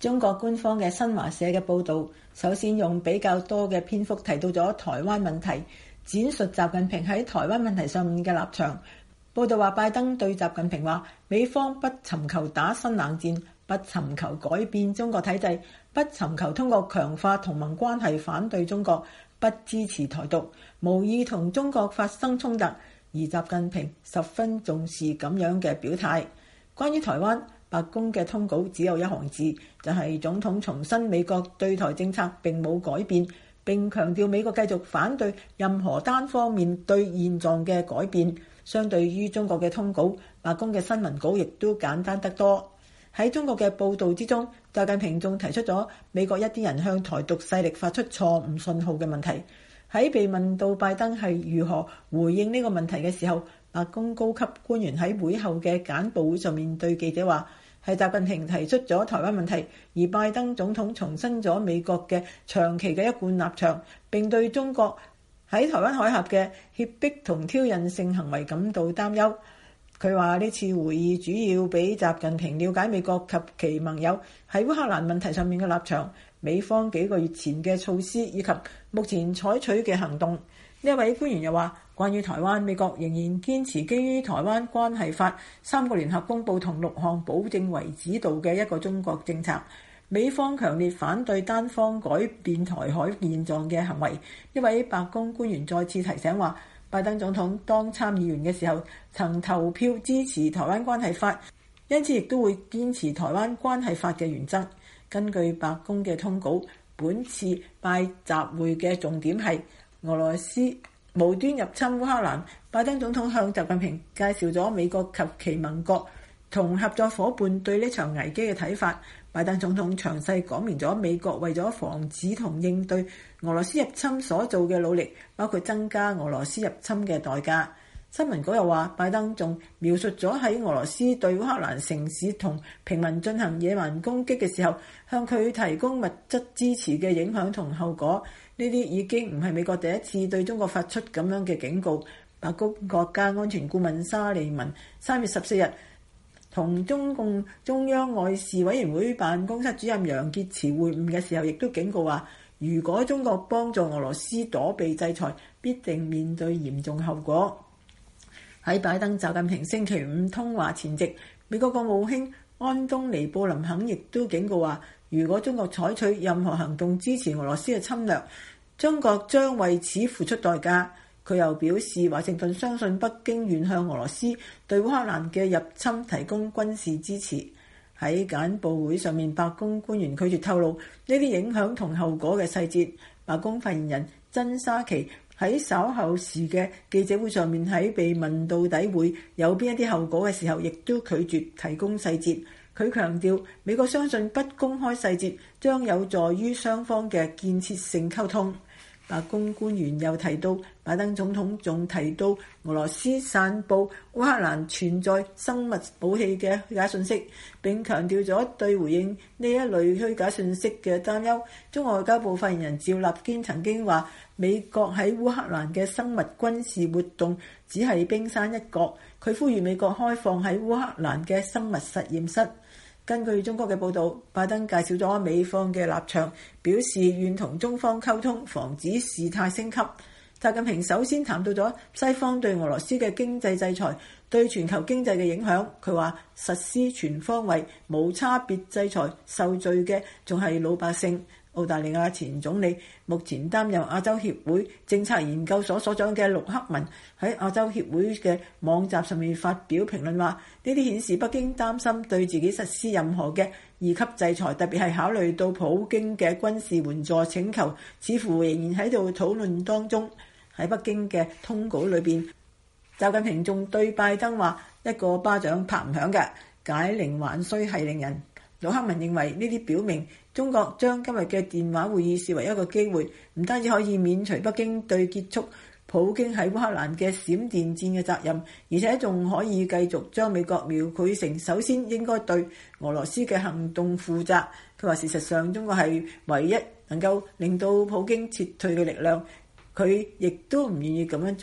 中國官方嘅新華社嘅報導，首先用比較多嘅篇幅提到咗台灣問題，闡述習近平喺台灣問題上面嘅立場。報導話，拜登對習近平話：美方不尋求打新冷戰，不尋求改變中國體制，不尋求通過強化同盟關係反對中國，不支持台獨，無意同中國發生衝突。而習近平十分重視咁樣嘅表態。關於台灣，白宮嘅通稿只有一行字，就係總統重申美國對台政策並冇改變，並強調美國繼續反對任何單方面對現狀嘅改變。相對於中國嘅通稿，白宮嘅新聞稿亦都簡單得多。喺中國嘅報導之中，習近平仲提出咗美國一啲人向台獨勢力發出錯誤信號嘅問題。喺被問到拜登係如何回應呢個問題嘅時候，白宮高級官員喺會後嘅簡報會上面對記者話：係習近平提出咗台灣問題，而拜登總統重申咗美國嘅長期嘅一貫立場，並對中國喺台灣海峽嘅脅迫同挑釁性行為感到擔憂。佢話呢次會議主要俾習近平了解美國及其盟友喺烏克蘭問題上面嘅立場，美方幾個月前嘅措施以及目前採取嘅行動。呢一位官員又話，關於台灣，美國仍然堅持基於台灣關係法3個聯合公報同6項保證為指導嘅一個中國政策。美方強烈反對單方改變台海現狀嘅行為。一位白宮官員再次提醒話，拜登總統當參議員嘅時候曾投票支持台灣關係法，因此亦都會堅持台灣關係法嘅原則。根據白宮嘅通稿，本次拜習會嘅重點係俄羅斯無端入侵烏克蘭。拜登總統向習近平介紹咗美國及其盟國同合作夥伴對呢場危機嘅睇法。拜登總統詳細講明咗美國為咗防止同應對俄羅斯入侵所做嘅努力，包括增加俄羅斯入侵嘅代價。新聞稿又話，拜登仲描述咗喺俄羅斯對烏克蘭城市同平民進行野蠻攻擊嘅時候，向佢提供物質支持嘅影響同後果。呢啲已經唔係美國第一次對中國發出咁樣嘅警告。白宮國家安全顧問沙利文3月14日同中共中央外事委員會辦公室主任楊潔篪會晤嘅時候，亦都警告話，如果中國幫助俄羅斯躲避制裁，必定面對嚴重後果。喺拜登習近平星期五通話前夕，美國國務卿安東尼布林肯亦都警告話，如果中國採取任何行動支持俄羅斯嘅侵略，中國將為此付出代價。佢又表示，華盛頓相信北京願向俄羅斯對烏克蘭嘅入侵提供軍事支持。喺簡報會上面，白宮官員拒絕透露呢啲影響同後果嘅細節。白宮發言人珍沙奇喺稍後時嘅記者會上面，喺被問到底會有邊一啲後果嘅時候，亦都拒絕提供細節。佢強調，美國相信不公開細節將有助於雙方嘅建設性溝通。白宮官員又提到，拜登總統仲提到俄羅斯散佈烏克蘭存在生物武器嘅虛假信息，並強調咗對回應呢一類虛假信息嘅擔憂。中國外交部發言人趙立堅曾經話，美國喺烏克蘭嘅生物軍事活動只係冰山一角。佢呼籲美國開放喺烏克蘭嘅生物實驗室。根據中國嘅報導，拜登介紹咗美方嘅立場，表示願同中方溝通，防止事態升級。習近平首先談到咗西方對俄羅斯嘅經濟制裁對全球經濟嘅影響。佢話實施全方位無差別制裁，受罪嘅仲係老百姓。澳大利亞前總理，目前擔任亞洲協會政策研究所所長嘅陸克文喺亞洲協會嘅網站上面發表評論話，呢啲顯示北京擔心對自己實施任何嘅二級制裁，特別係考慮到普京嘅軍事援助請求，似乎仍然喺度討論當中。喺北京嘅通稿裏邊，習近平仲對拜登話，一個巴掌拍唔響嘅，解鈴還須繫鈴人。陸克文認為呢啲表明中國將今日嘅電話會議視為一個機會，唔單止可以免除北京對結束普京喺烏克蘭嘅閃電戰嘅責任，而且仲可以繼續將美國描繪成首先應該對俄羅斯嘅行動負責。佢話事實上中國係唯一能夠令到普京撤退嘅力量，佢亦都唔願意咁樣做。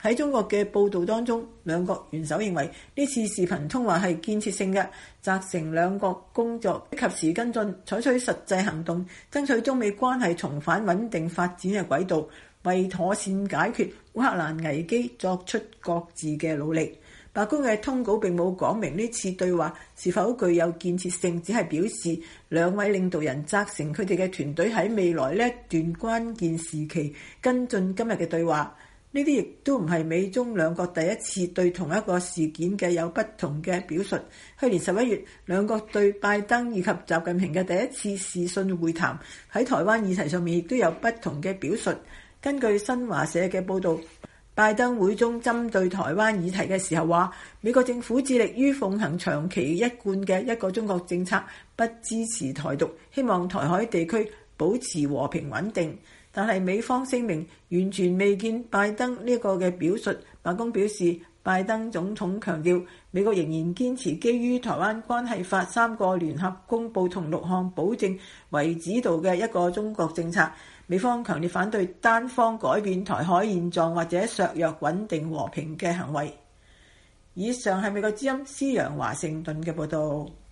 喺中國嘅報導當中，兩國元首認為呢次視頻通話係建設性嘅，責成兩國工作及時跟進，採取實際行動，爭取中美關係重返穩定發展嘅軌道，為妥善解決烏克蘭危機作出各自嘅努力。白宮嘅通稿並冇講明呢次對話是否具有建設性，只係表示兩位領導人責成佢哋嘅團隊喺未來呢一段關鍵時期跟進今日嘅對話。呢啲亦都唔係美中兩國第一次對同一個事件嘅有不同嘅表述。去年11月，兩國對拜登以及習近平嘅第一次視訊會談喺台灣議題上面亦都有不同嘅表述。根據新華社嘅報導，拜登會中針對台灣議題嘅時候話，美國政府致力於奉行長期一貫嘅一個中國政策，不支持台獨，希望台海地區保持和平穩定。但係美方聲明完全未見拜登呢個嘅表述。白宮表示，拜登總統強調，美國仍然堅持基於《台灣關係法》3個聯合公報同6項保證為指導嘅一個中國政策。美方強烈反對單方改變台海現狀或者削弱穩定和平嘅行為。以上係美國之音施陽華盛頓嘅報導。